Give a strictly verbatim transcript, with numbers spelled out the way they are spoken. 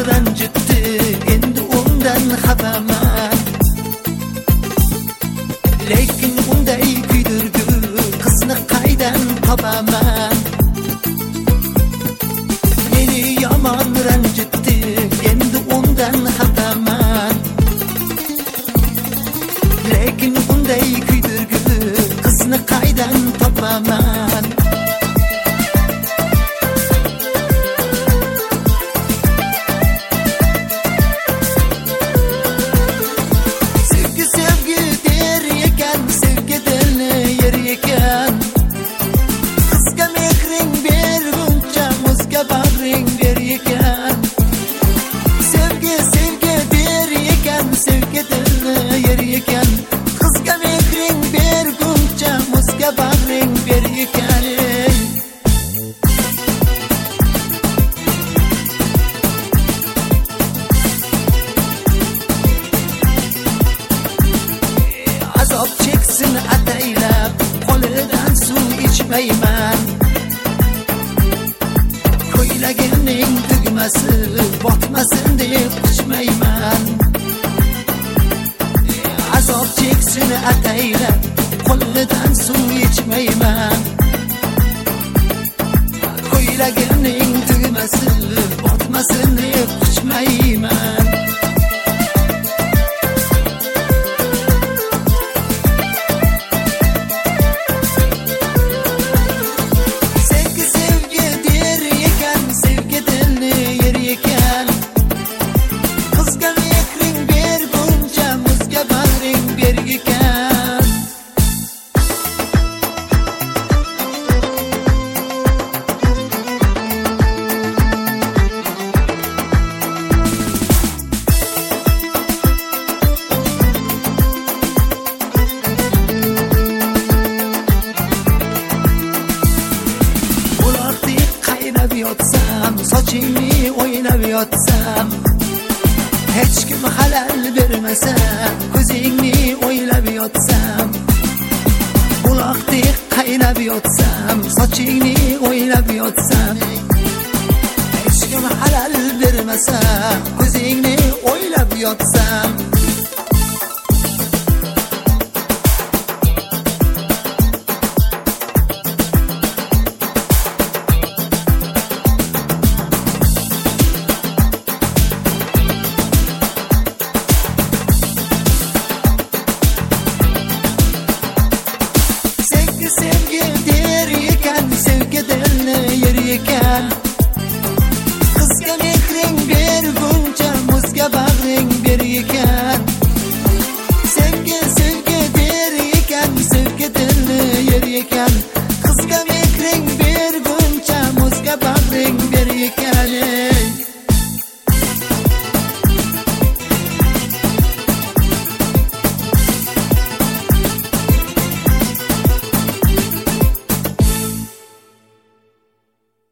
ranjitdi, endi undan xafaman. Lekin unday kuydirdi, qizni qaydan topaman? Meni yomon ranjitdi, endi undan xafaman. Lekin unday kuydirdi, qizni qaydan topaman? Azob çeksin ataylab, qo'lidan suv ichmayman. Ko'ylagining tugmasi botmasin deb quchmayman. Azob çeksin ataylab, qo'lidan suv ichmayman. Ko'ylagining tugmasi botmasin deb quchmayman. Yotsam, sochingni o'ynab yotsam, hech kim halal bermasa, ko'zingni o'ylab yotsam, buloqdek qaynab yotsam, sochingni o'ylab yotsam, hech kim halal bermasa, ko'zingni o'ylab yotsam. Sevgi der ekan, sevgi dilni yer ekan. Qizga mehring berguncha muzga bag'ring ber ekan. Sevgi sevgi der ekan, sevgi dilni yer ekan. Qizga mehring berguncha muzga bag'ring